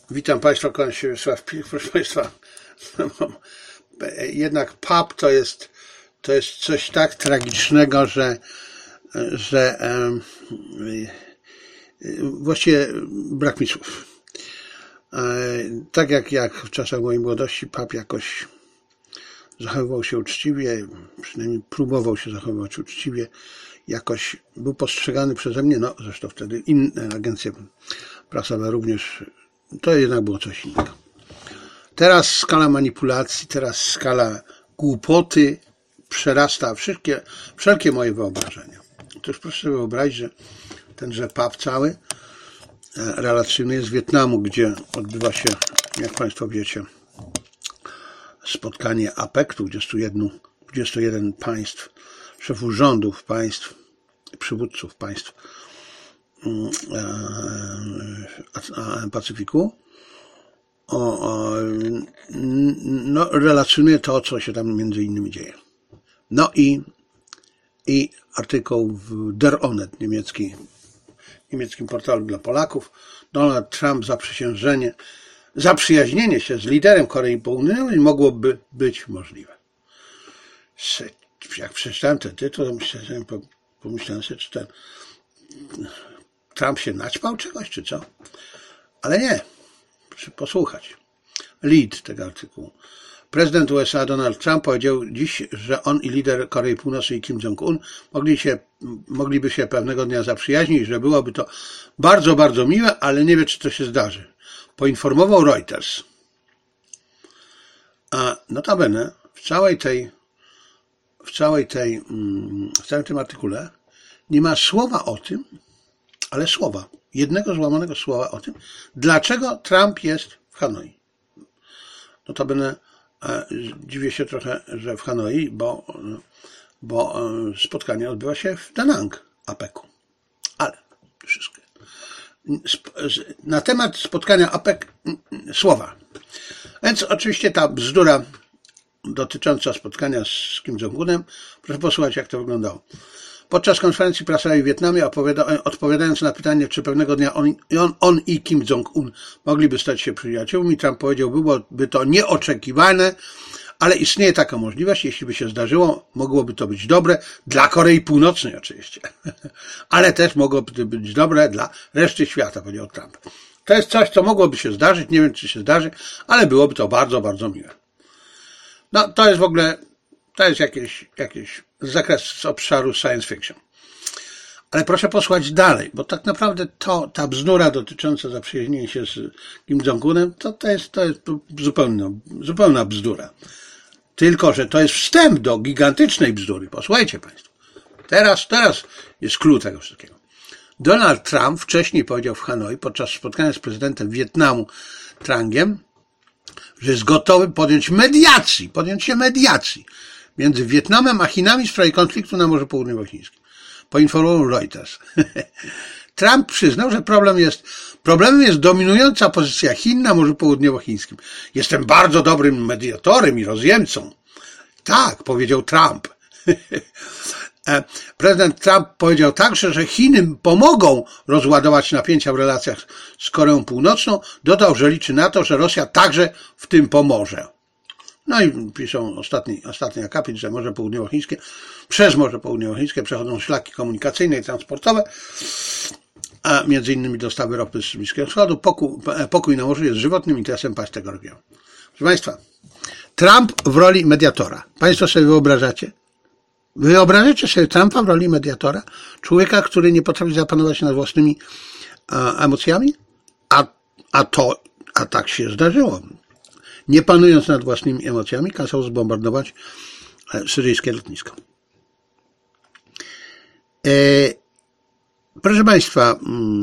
Witam Państwa, kłaniam się Wiesław Pilch. Proszę Państwa, jednak pub to jest coś tak tragicznego, że właściwie brak mi słów. Tak jak w czasach mojej młodości pub jakoś zachowywał się uczciwie, przynajmniej próbował się zachowywać uczciwie, jakoś był postrzegany przeze mnie, no zresztą wtedy inne agencje prasowe również, to jednak było coś innego. Teraz skala manipulacji, teraz skala głupoty przerasta wszelkie moje wyobrażenia. Otóż proszę sobie wyobrazić, że tenże pub cały relacjonuje z Wietnamu, gdzie odbywa się, jak Państwo wiecie, spotkanie APEC-u, 21 państw, szefów rządów państw, przywódców państw Pacyfiku. No, relacjonuje to, co się tam między innymi dzieje. No i artykuł w Der Onet, niemieckim portalu dla Polaków. Donald Trump zaprzyjaźnienie się z liderem Korei Południowej mogłoby być możliwe. Jak przeczytałem ten tytuł, to pomyślałem sobie, czy ten Trump się naćpał czegoś, czy co? Ale nie. Proszę posłuchać. Lead tego artykułu. Prezydent USA Donald Trump powiedział dziś, że on i lider Korei Północnej Kim Jong-un mogliby się pewnego dnia zaprzyjaźnić, że byłoby to bardzo, bardzo miłe, ale nie wie, czy to się zdarzy. Poinformował Reuters. A notabene w całym tym artykule nie ma słowa o tym, ale jednego złamanego słowa o tym, dlaczego Trump jest w Hanoi. Notabene dziwię się trochę, że w Hanoi, bo spotkanie odbywa się w Da Nang, APEC-u. Ale wszystko. Na temat spotkania APEC słowa. Więc oczywiście ta bzdura dotycząca spotkania z Kim Jong-unem, proszę posłuchać, jak to wyglądało. Podczas konferencji prasowej w Wietnamie, odpowiadając na pytanie, czy pewnego dnia on i Kim Jong-un mogliby stać się przyjaciółmi, Trump powiedział, byłoby to nieoczekiwane, ale istnieje taka możliwość, jeśli by się zdarzyło, mogłoby to być dobre dla Korei Północnej oczywiście, ale też mogłoby być dobre dla reszty świata, powiedział Trump. To jest coś, co mogłoby się zdarzyć, nie wiem, czy się zdarzy, ale byłoby to bardzo, bardzo miłe. No, to jest w ogóle, to jest jakiś zakres z obszaru science fiction. Ale proszę posłuchać dalej, bo tak naprawdę ta bzdura dotycząca zaprzyjaźnienia się z Kim Jong-unem, to jest zupełna bzdura. Tylko że to jest wstęp do gigantycznej bzdury. Posłuchajcie Państwo. Teraz jest clue tego wszystkiego. Donald Trump wcześniej powiedział w Hanoi podczas spotkania z prezydentem Wietnamu Trangiem, że jest gotowy podjąć się mediacji między Wietnamem a Chinami w sprawie konfliktu na Morzu Południowochińskim. Poinformował Reuters. Trump przyznał, że problemem jest dominująca pozycja Chin na Morzu Południowochińskim. Jestem bardzo dobrym mediatorem i rozjemcą. Tak, powiedział Trump. Prezydent Trump powiedział także, że Chiny pomogą rozładować napięcia w relacjach z Koreą Północną. Dodał, że liczy na to, że Rosja także w tym pomoże. No i piszą ostatni akapit, że przez Morze Południowochińskie przechodzą szlaki komunikacyjne i transportowe, a między innymi dostawy ropy z Bliskiego Wschodu. Pokój na morzu jest żywotnym interesem państw tego regionu. Proszę Państwa, Trump w roli mediatora. Państwo sobie wyobrażacie? Wyobrażacie sobie Trumpa w roli mediatora? Człowieka, który nie potrafi zapanować nad własnymi emocjami? A tak się zdarzyło. Nie panując nad własnymi emocjami, kazał zbombardować syryjskie lotnisko. Proszę Państwa,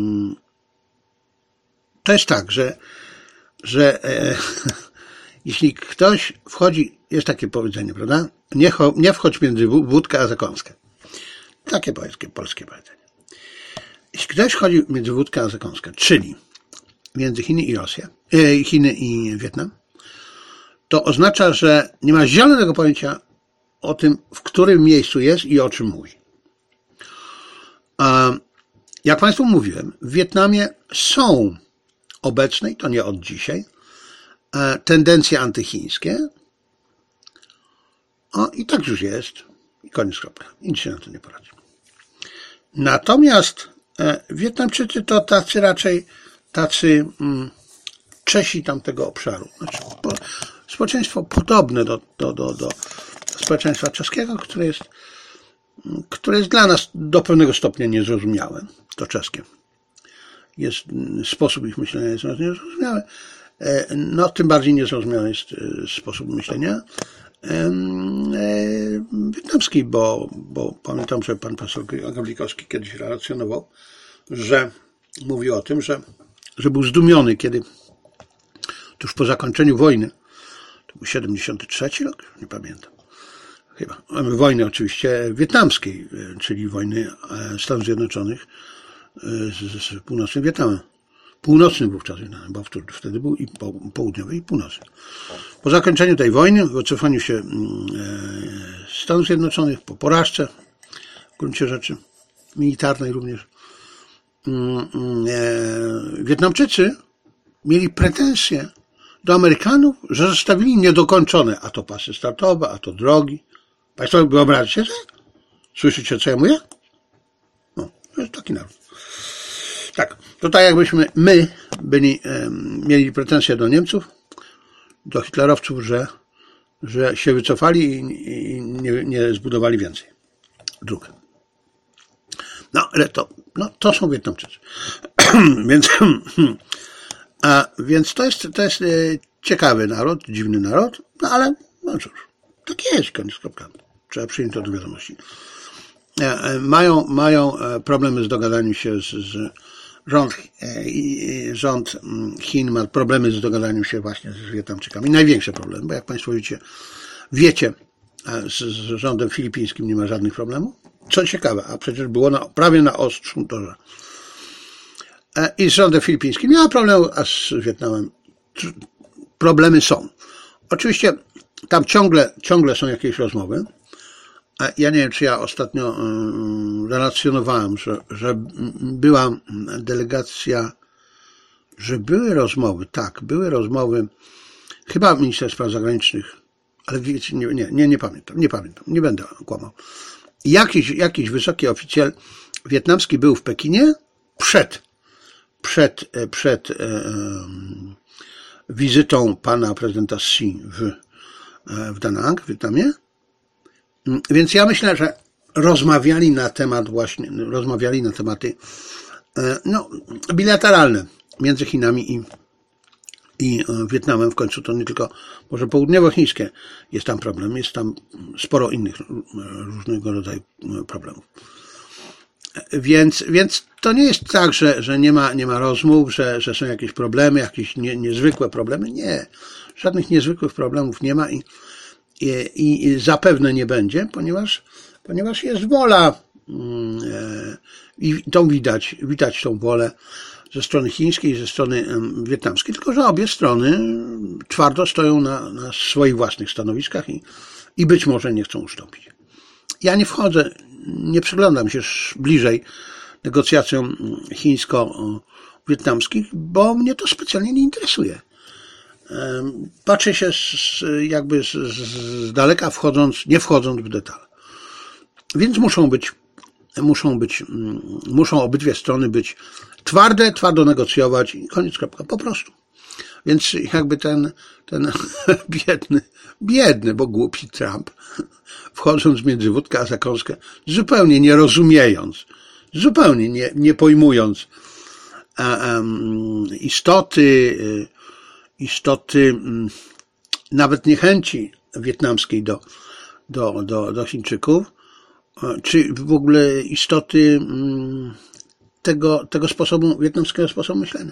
to jest tak, że jeśli ktoś wchodzi, jest takie powiedzenie, prawda? Nie wchodź między wódkę a zakąskę. Takie polskie powiedzenie. Jeśli ktoś wchodzi między wódkę a zakąskę, czyli między Chiny i Wietnam, to oznacza, że nie ma zielonego pojęcia o tym, w którym miejscu jest i o czym mówi. Jak Państwu mówiłem, w Wietnamie są obecnej, to nie od dzisiaj, tendencje antychińskie. I tak już jest. I koniec, kropka. I nic się na to nie poradzi. Natomiast Wietnamczycy to tacy Czesi tamtego obszaru. Znaczy, społeczeństwo podobne do społeczeństwa czeskiego, które jest dla nas do pewnego stopnia niezrozumiałe. To czeskie. Sposób ich myślenia jest niezrozumiały. No, tym bardziej niezrozumiały jest sposób myślenia wietnamski, bo pamiętam, że pan profesor Gawlikowski kiedyś relacjonował, że mówił o tym, że był zdumiony, kiedy tuż po zakończeniu wojny, to był 73 rok, nie pamiętam, chyba, wojny oczywiście wietnamskiej, czyli wojny Stanów Zjednoczonych z północnym Wietnamem. Północny wówczas Wietnam, bo wtedy był i południowy, i północny. Po zakończeniu tej wojny, wycofaniu się Stanów Zjednoczonych, po porażce, w gruncie rzeczy, militarnej również, Wietnamczycy mieli pretensje do Amerykanów, że zostawili niedokończone a to pasy startowe, a to drogi. Państwo wyobraźcie sobie? Słyszycie, co ja mówię? No, to jest taki naród. Tak, to tak jakbyśmy my mieli pretensje do Niemców, do hitlerowców, że się wycofali i nie zbudowali więcej dróg. No, ale to są Wietnamczycy. Więc to jest ciekawy naród, dziwny naród, no ale no cóż, tak jest, koniec, kropka. Trzeba przyjąć to do wiadomości. Mają problemy z dogadaniem się rząd Chin ma problemy z dogadaniem się właśnie z Wietnamczykami. Największe problemy, bo jak Państwo wiecie, z rządem filipińskim nie ma żadnych problemów. Co ciekawe, a przecież było prawie na ostrzu torza. I z rządem filipińskim nie ma problemu, a z Wietnamem problemy są. Oczywiście tam ciągle są jakieś rozmowy. Ja nie wiem, czy ja ostatnio relacjonowałem, że była delegacja, że były rozmowy, tak, były rozmowy, chyba Ministerstwa Spraw Zagranicznych, ale wiecie, nie pamiętam, nie będę kłamał. Jakiś wysoki oficjel wietnamski był w Pekinie przed wizytą pana prezydenta Xi w Da Nang, w Wietnamie. Więc ja myślę, że rozmawiali na tematy bilateralne między Chinami i Wietnamem. W końcu to nie tylko może południowochińskie jest tam problem, jest tam sporo innych różnego rodzaju problemów. Więc to nie jest tak, że nie ma rozmów, że są jakieś problemy, jakieś niezwykłe problemy. Nie, żadnych niezwykłych problemów nie ma i zapewne nie będzie, ponieważ jest wola i tą widać tą wolę ze strony chińskiej i ze strony wietnamskiej, tylko że obie strony twardo stoją na swoich własnych stanowiskach i być może nie chcą ustąpić. Ja nie przyglądam się bliżej negocjacjom chińsko-wietnamskich, bo mnie to specjalnie nie interesuje. Patrzę się z daleka, nie wchodząc w detale. Więc muszą obydwie strony być twardo negocjować i koniec, kropka, po prostu. Więc jakby ten biedny, bo głupi Trump, wchodząc między wódkę a zakąskę, zupełnie nie rozumiejąc, zupełnie nie pojmując istoty nawet niechęci wietnamskiej do Chińczyków, czy w ogóle istoty tego wietnamskiego sposobu myślenia.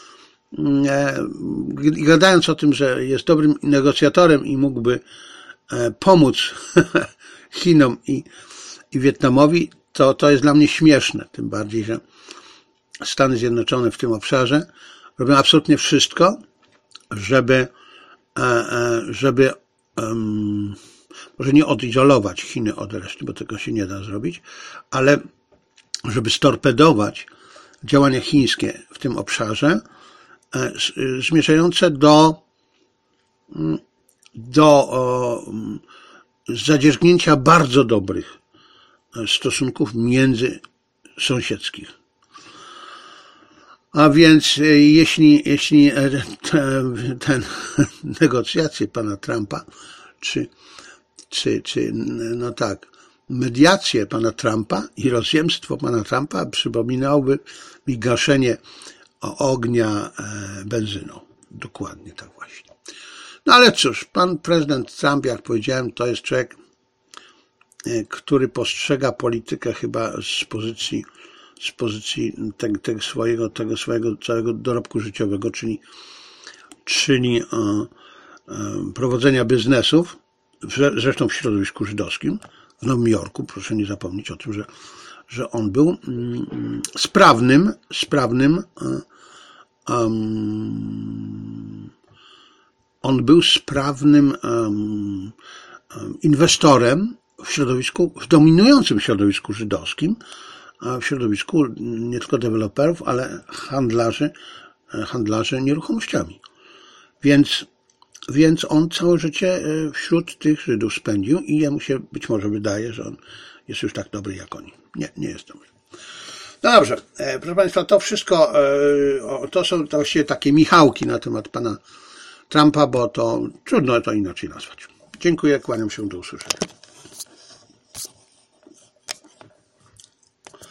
Gadając o tym, że jest dobrym negocjatorem i mógłby pomóc Chinom i Wietnamowi, to jest dla mnie śmieszne, tym bardziej, że Stany Zjednoczone w tym obszarze robią absolutnie wszystko, żeby może nie odizolować Chiny od reszty, bo tego się nie da zrobić, ale żeby storpedować działania chińskie w tym obszarze zmierzające do zadzierzgnięcia bardzo dobrych stosunków międzysąsiedzkich. A więc jeśli te negocjacje pana Trumpa, no tak, mediacje pana Trumpa i rozjemstwo pana Trumpa przypominałoby mi gaszenie ognia benzyną. Dokładnie tak właśnie. No ale cóż, pan prezydent Trump, jak powiedziałem, to jest człowiek, który postrzega politykę chyba z pozycji tego swojego całego dorobku życiowego, czyli prowadzenia biznesów, zresztą w środowisku żydowskim, w Nowym Jorku. Proszę nie zapomnieć o tym, że on był sprawnym inwestorem w dominującym środowisku żydowskim, a w środowisku nie tylko deweloperów, ale handlarzy nieruchomościami. Więc on całe życie wśród tych Żydów spędził i jemu się być może wydaje, że on jest już tak dobry jak oni. Nie jest dobry. No dobrze, proszę Państwa, to wszystko, to są właściwie takie michałki na temat pana Trumpa, bo to trudno to inaczej nazwać. Dziękuję, kłaniam się, do usłyszenia.